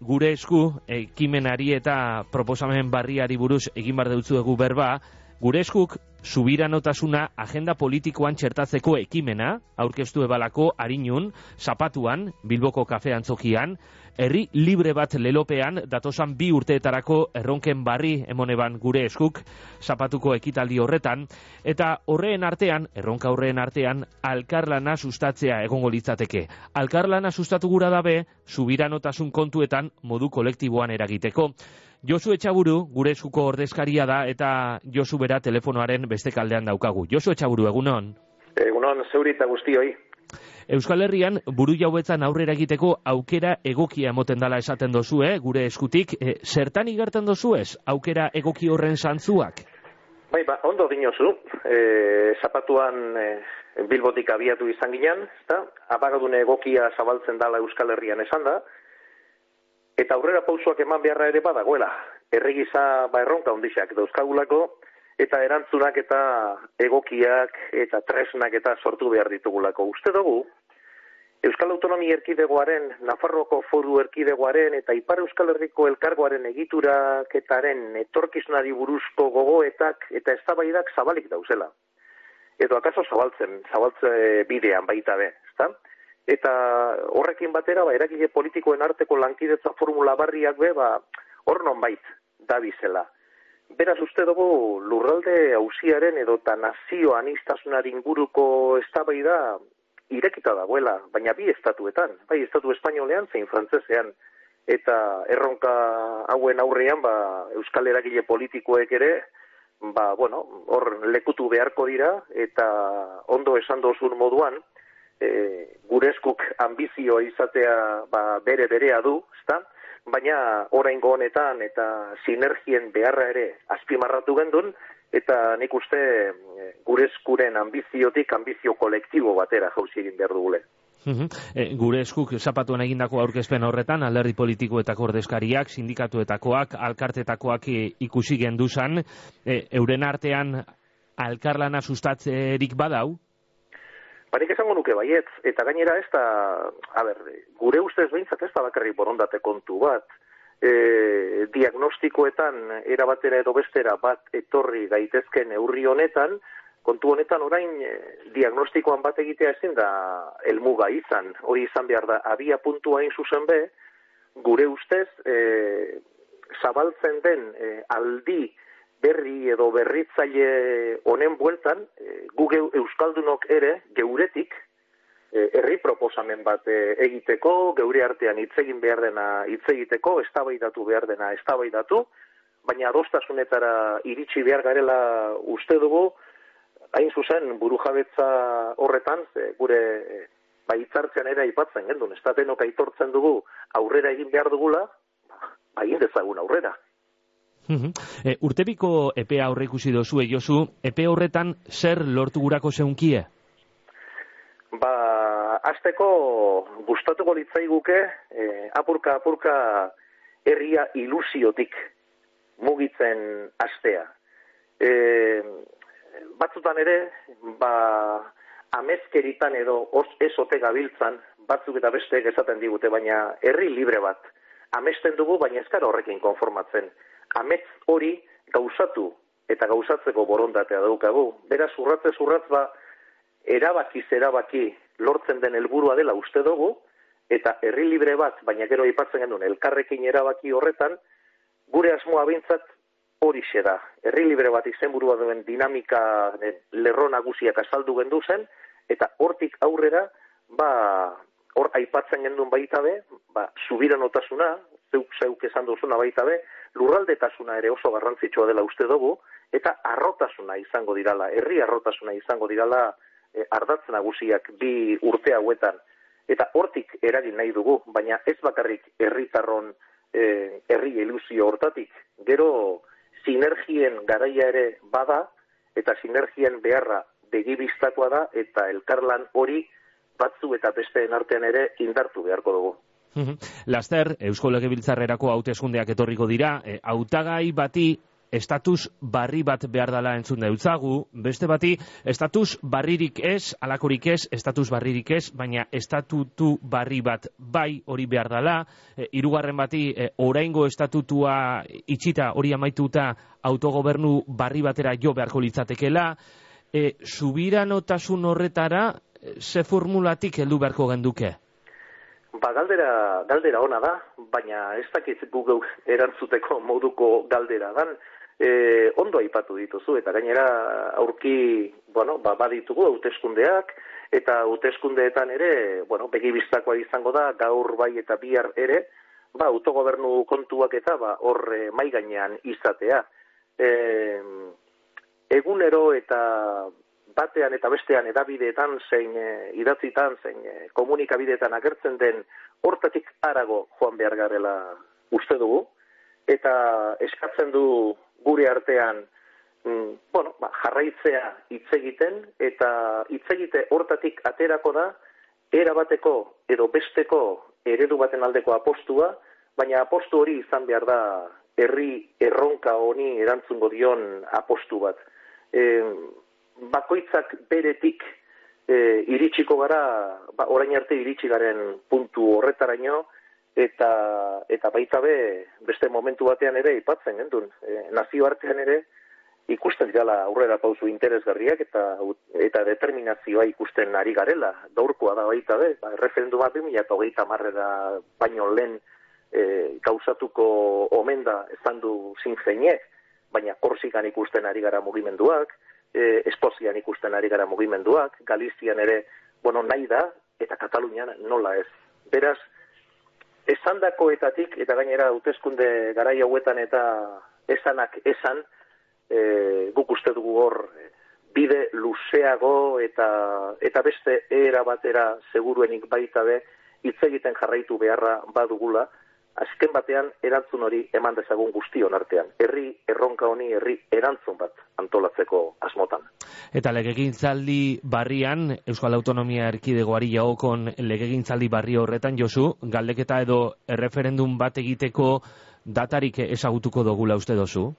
gure esku ekimenari eta proposamen barriari buruz egin bar deutzuegu berba, gure eskuk subiranotasuna agenda politikoan txertatzeko ekimena, aurkeztu ebalako Arinun, Zapatuan, Bilboko kafe antzokian, herri libre bat lelopean, datosan 2 urteetarako erronken barri emoneban gure eskuk, Zapatuko ekitaldi horretan, eta horreen artean, erronka horreen artean, alkarlana sustatzea egongo litzateke. Alkarlana sustatu gura dabe, subiranotasun kontuetan modu kolektiboan eragiteko. Josu Etxaburu, gure eskuko ordezkaria da, eta Josu bera telefonoaren beste kaldean daukagu. Josu Etxaburu, egunon? Egunon, zeuri eta guztioi. Euskal Herrian buru jauetzan aurrera egiteko aukera egokia emoten dala esaten dozu, gure eskutik. Zertan igerten dozu ez, aukera egoki horren zantzuak? Bai, ondo dinozu. Zapatuan Bilbotik abiatu izan ginen, abagadune egokia zabaltzen dala Euskal Herrian esan da, eta aurrera pausoak eman beharra ere badagoela. Erregiza erronka ondixak dauzkagulako, eta erantzunak eta egokiak eta tresnak eta sortu behar ditugulako. Uste dugu, Euskal Autonomia Erkidegoaren, Nafarroako Foru Erkidegoaren eta Ipar Euskal Herriko Elkargoaren egituraketaren etorkizunari buruzko gogoetak eta eztabaidak zabalik dauzela. Edo akaso zabaltze bidean baita be, ezta? Eta horrekin batera, eragile politikoen arteko lankidetza formula barriak be, hor nonbait dabizela. Beraz uste dugu lurralde auziaren edota nazio anistasunaren inguruko eztabaida irekita dagoela, baina 2 estatuetan, bai estatu espainolean zein frantsesean, eta erronka hauen aurrean euskal eragile politikoek ere, hor lekutu beharko dira, eta ondo esan dozun moduan, gure eskuk ambizio izatea berea du, ezta? Baina oraingo honetan eta sinergien beharra ere azpimarratu gendun, eta nik uste gure eskuren ambiziotik ambizio kolektibo batera jauzi egin behar dugule. Gure eskuk Zapatuan egindako aurkezpen horretan, alderdi politikoetako ordezkariak, sindikatuetakoak, alkartetakoak ikusi genduzan, euren artean alkarlana sustatzerik badau? Nik esango nuke baietz, eta gainera ez da, gure ustez behintzat ez da bakarrik borondate kontu bat, diagnostikoetan erabatera edo bestera bat etorri daitezken neurri honetan, kontu honetan orain diagnostikoan bat egitea ezin da helmuga izan, hori izan behar da, abia puntua hain zuzen be, gure ustez zabaltzen den aldi berri edo berritzaile honen bueltan, gu euskaldunok ere geuretik herri proposamen bat egiteko, geure artean hitz egin behar dena hitz egiteko, eztabaidatu behar dena eztabaidatu, baina adostasunetara iritsi behar garela uste dugu, hain zuzen burujabetza horretan, gure hitzartzean ere aipatzen gendun, estatenok aitortzen dugu aurrera egin behar dugula, egin dezagun aurrera. Urtebiko epea aurre ikusi dozu, Josu, epe horretan zer lortu gurako zeunkie? Azteko gustatuko litzaiguke apurka herria ilusiotik mugitzen astea. Batzutan ere, amezkeritan edo ez ote gabiltzan, batzuk eta besteek esaten digute, baina herri libre bat. Amesten dugu, baina ez gara horrekin konformatzen. Amets hori gauzatu eta gauzatzeko borondatea daukagu. Beraz, urratzez erabaki lortzen den helburua dela uste dugu, eta herri libre bat, baina gero aipatzen genuen elkarrekin erabaki horretan, gure asmoa behintzat horixe da. Herri libre bat izenburua duen dinamika lerro nagusiak azaldu gendu zen, eta hortik aurrera, hor aipatzen genduen baita be, subiranotasuna, zeuk esan duzuna baita be, lurraldetasuna ere oso garrantzitsua dela uste dugu, eta arrotasuna izango dirala, herri arrotasuna izango dirala ardatz nagusiak 2 urte hauetan. Eta hortik eragin nahi dugu, baina ez bakarrik herritarron herri ilusio hortatik. Gero sinergien garaia ere bada, eta sinergien beharra begibistakoa da, eta elkarlan hori batzu eta besteen artean ere indartu beharko dugu. Laster, Eusko Legebiltzarrerako hauteskundeak etorriko dira, hautagai bati estatus barri bat behar dela entzun deutzagu, beste bati, estatus barririk ez, alakorik ez, estatus barririk ez, baina estatutu barri bat bai hori behar dela, hirugarren bati, oraingo estatutua itxita hori amaituta autogobernu barri batera jo beharko litzatekela, subiranotasun horretara, ze formulatik heldu beharko genduke? Galdera ona da, baina ez dakit Google erantzuteko moduko galdera dan. Ondo aipatu dituzu, eta gainera aurki, baditugu hauteskundeak, eta hauteskundeetan ere, begibistakoa izango da, gaur bai eta bihar ere, autogobernu kontuak eta hor mai gainean izatea. Egunero eta batean eta bestean edabideetan, zein idatzitan, zein komunikabideetan agertzen den hortatik harago joan behar garela uste dugu, eta eskatzen du gure artean jarraitzea hitz egiten, eta hitz egite hortatik aterako da, erabateko edo besteko eredu baten aldeko apostua, baina apostu hori izan behar da herri erronka honi erantzungo dion apostu bat. Bakoitzak beretik iritsiko gara, orain arte iritsi garen puntu horretaraino, eta baita beste momentu batean ere ipatzen gendun. Nazioartean ere ikusten dirala aurrera pausu interesgarriak eta determinazioa ikusten ari garela. Gaurkoa da baita referenduma 2030 baino lehen gauzatuko omen da ezan du zinzeinek, baina Korsikan ikusten ari gara mugimenduak, Eskozian ikusten ari gara mugimenduak, Galizian ere, nahi da, eta Katalunian nola ez. Beraz, esandakoetatik, eta gainera hauteskunde garai hauetan eta esanak esan, guk uste dugu hor bide luzeago eta beste era batera seguruenik baita hitz egiten jarraitu beharra badugula, azken batean erantzun hori eman dezagun guztion artean. Herri erronka honi herri erantzun bat antolatzeko asmotan. Eta legegintzaldi barrian, Euskal Autonomia Erkidegoari jagokon legegintzaldi barri horretan, Josu, galdeketa edo erreferendum bat egiteko datarik ezagutuko dugula uste dozu?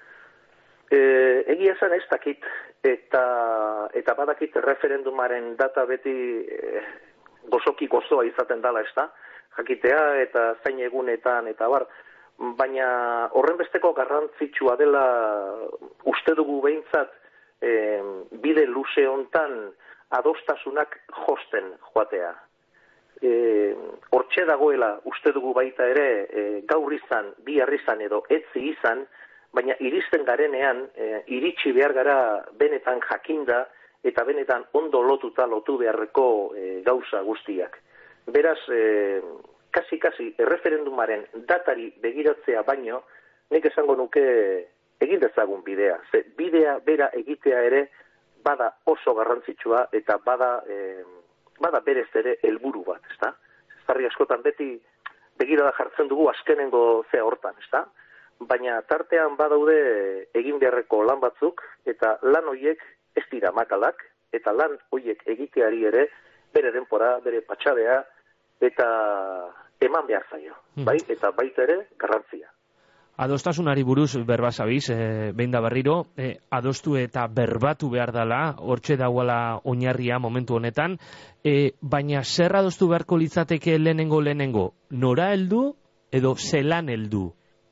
Egia esan ez dakit, eta badakit referendumaren data beti gozoki gozoa izaten dala, ez da? Jakitea eta zain egunetan eta baina horren besteko garrantzitsua dela uste dugu behintzat bide luze hontan adostasunak josten joatea. Hortxe dagoela uste dugu baita ere gaur izan, bihar izan edo etzi izan, baina iristen garenean iritsi behar gara benetan jakinda eta benetan ondo lotu beharreko gauza guztiak. Beraz, kasi erreferendumaren datari begiratzea baino, nik esango nuke egin dezagun bidea. Ze bidea bera egitea ere bada oso garrantzitsua eta bada berez ere helburu bat, ezta? Zarri askotan beti begirada jartzen dugu azkenengo zea hortan, ezta? Baina tartean badaude egin beharreko lan batzuk eta lan horiek ez dira makalak eta lan horiek egiteari ere bere denpora, bere patxadea eta eman behar zaio, bai? Eta baita ere garrantzia. Adostasunari buruz berba zabiz, behin da berriro, adostu eta berbatu behar dela, hortxe dagoela oinarria momentu honetan, baina zer adostu beharko litzateke lehenengo, nora heldu edo zelan heldu?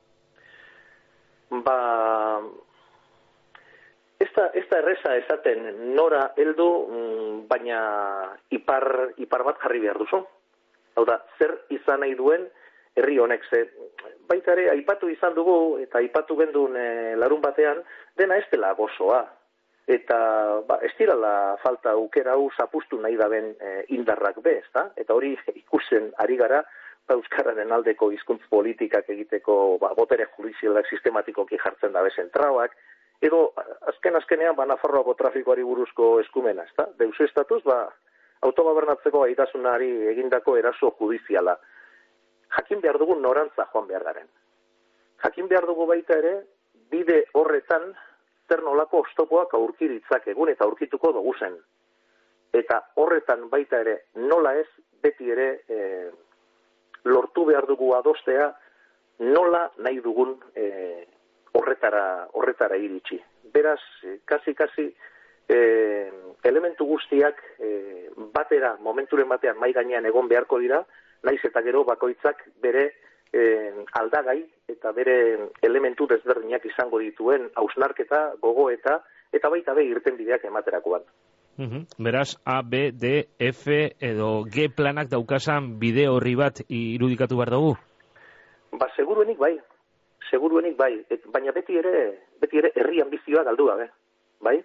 Ez da erreza esaten nora heldu, baina ipar bat jarri behar duzu. Hau da, zer izan nahi duen herri honek, baita ere, aipatu izan dugu, eta aipatu gendun larun batean, dena ez dela gozoa. Eta ez dirala falta aukera hau zapustu nahi daben indarrak ezta? Eta hori ikusten ari gara, euskararen aldeko hizkuntz politikak egiteko botere judizialak sistematikoki jartzen dabe zentrauak, edo azkenean Nafarroako trafikoari buruzko eskumena, ezta? Deus estatuz, autogobernatzeko gaitasunari egindako eraso judiziala. Jakin behar dugu norantza joan behar garen. Jakin behar dugu baita ere, bide horretan zer nolako oztopoak aurki ditzakegun eta aurkituko dugu zen. Eta horretan baita ere nola ez, beti ere lortu behar dugu adostea nola nahi dugun horretara iritsi. Beraz, kasi elementu guztiak batera, momenturen batean mai gainean egon beharko dira, naiz eta gero bakoitzak bere aldagai eta bere elementu desberdinak izango dituen hausnarketa, gogoeta, eta baita be irtenbideak ematerakoan. Beraz, A, B, D, F edo G planak daukasan bide horri bat irudikatu behar dugu? Seguruenik bai. Baina beti ere herri ambizioa galdu gabe, bai?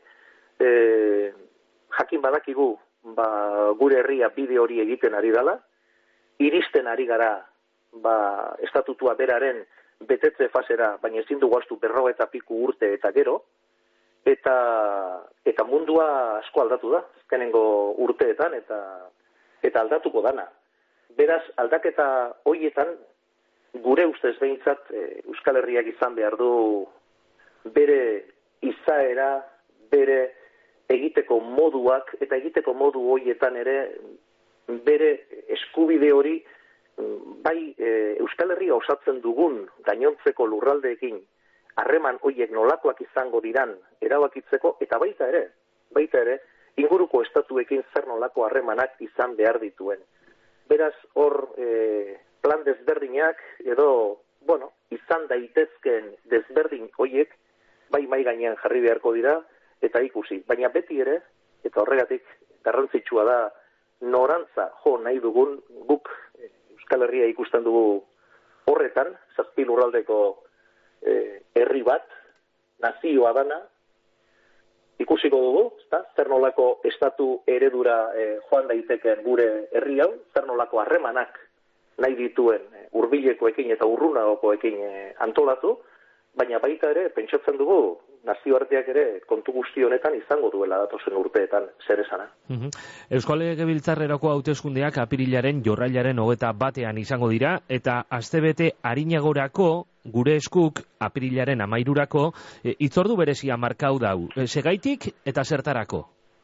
Jakin badakigu, gure herria bide hori egiten ari dela, iristen ari gara, estatutua beraren betetze fasera, baina ezin dugu astu 50 piku urte eta gero, eta mundua asko aldatu da, azkenengo urteetan, eta aldatuko dana. Beraz, aldaketa horietan, gure ustez behintzat, Euskal Herriak izan behar du bere izaera, bere egiteko moduak, eta egiteko modu horietan ere, bere eskubide hori, bai Euskal Herria osatzen dugun gainontzeko lurraldeekin, harreman horiek nolakoak izango diran erabakitzeko, eta baita ere, inguruko estatuekin zer nolako harremanak izan behar dituen. Beraz, hor plan desberdinak edo, izan daitezkeen desberdin horiek, bai mai gainean jarri beharko dira, eta ikusi. Baina beti ere, eta horregatik garrantzitsua da, norantza jo nahi dugun, guk Euskal Herria ikusten dugu horretan, 7 lurraldeko herri bat, nazioa dana, ikusiko dugu, zer nolako estatu eredura joan daiteken gure herri hau, zer nolako harremanak nahi dituen hurbilekoekin eta urrunagokoekin antolatu, baina baita ere, pentsatzen dugu, nazioarteak ere kontu guzti honetan izango duela datozen urteetan zer esana. Euskal Legebiltzarrerako hauteskundeak apirilaren jorrailaren 21 izango dira, eta astebete arinagorako gure eskuk apirilaren 13 hitzordu berezia markau dau. Segaitik eta zertarako?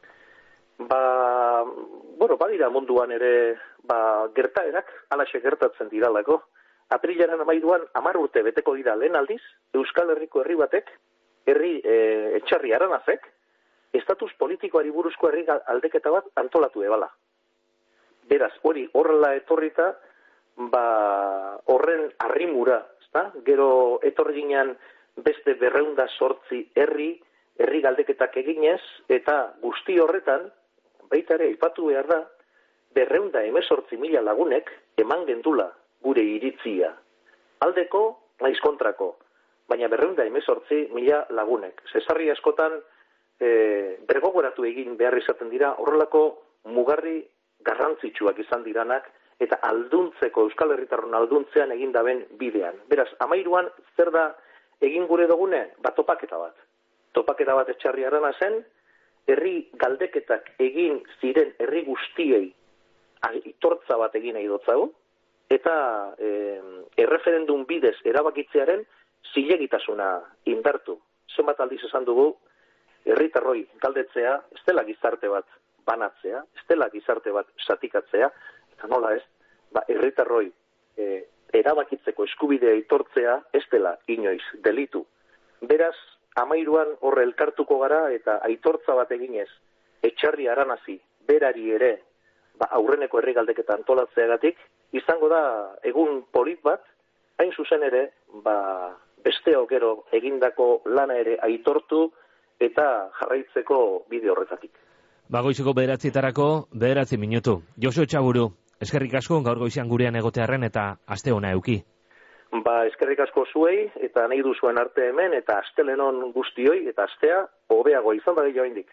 Badira munduan ere gertaerak alaxe gertatzen diralako. Apirilaren 13 10 urte beteko dira lehen aldiz, Euskal Herriko herri batek, herri etxarri Aranazek, estatus politikoari buruzko herri aldeketa bat antolatu ebala. Beraz, hori horrela etorrita, horren arrimura, gero etorri ginen beste 208 herri galdeketak eginez, eta guzti horretan, baita ere, aipatu behar da, 218.000 lagunek eman gendula gure iritzia. Aldeko, naiz kontrako, baina 218.000 lagunek. Zesarri askotan bergogoratu egin behar izaten dira, horrelako mugarri garrantzitsuak izan diranak, eta alduntzeko, Euskal Herritarron alduntzean egin daben bidean. Beraz, 13an zer da egin gure dugune? Topaketa bat. Topaketa bat etxarri Aranazen, herri galdeketak egin ziren herri guztiei aitortza bat egin nahi dotzagu, eta erreferendum bidez erabakitzearen zilegitasuna indartu. Zenbat aldiz esan dugu, herritarroi galdetzea, ez dela gizarte bat banatzea, ez dela gizarte bat satikatzea, eta nola ez, herritarroi erabakitzeko eskubidea aitortzea ez dela inoiz delitu. Beraz, 13an horre elkartuko gara eta aitortza bat eginez, etxarri Aranazi, berari ere, aurreneko herri galdeketa antolatzeagatik, izango da egun polit bat, hain zuzen ere, besteok gero egindako lana ere aitortu eta jarraitzeko bide horretatik. Goizeko 9:00 9 minutu. Josu Txaburu, eskerrik asko gaur goizean gurean egotearren eta aste ona euki. Eskerrik asko zuei eta nahi duzuen arte hemen eta astelenon guztioi eta astea hobeago izan da oraindik.